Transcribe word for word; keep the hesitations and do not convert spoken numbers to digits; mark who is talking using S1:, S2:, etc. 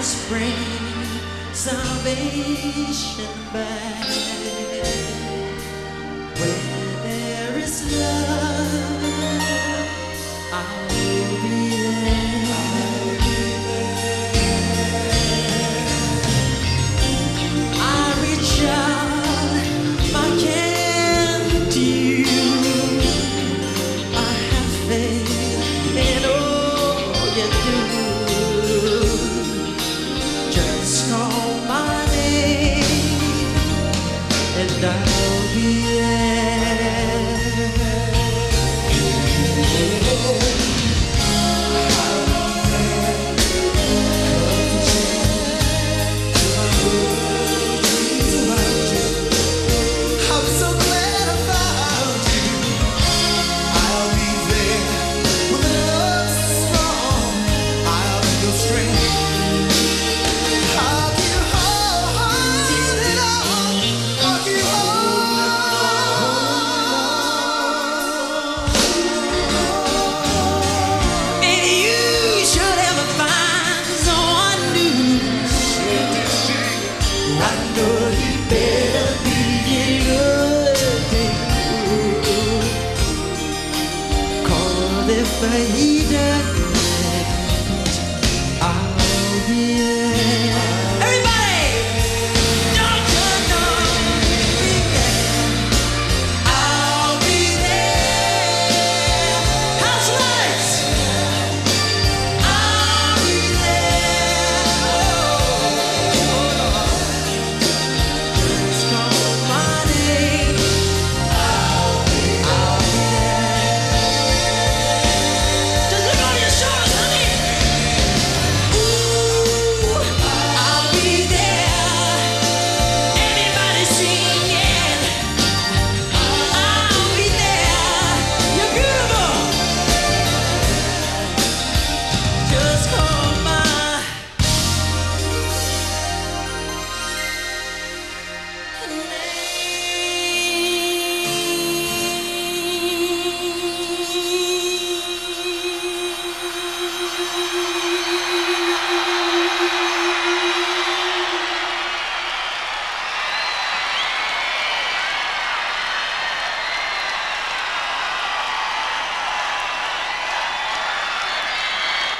S1: must bring salvation back. Where there is love, I'll be there. I'll be there. I reach out my hand to you. I have faith in all you do. Just call my name and I'll be there. If he does